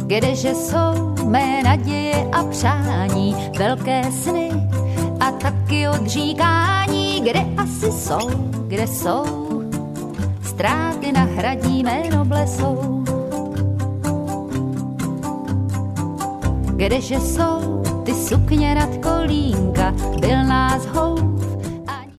Kdeže jsou mé naděje a přání, velké sny a taky odříkání, kde asi jsou, kde jsou, ztráty nahradí jméno blesou. Kdeže jsou ty sukně nad kolínka, byl nás houk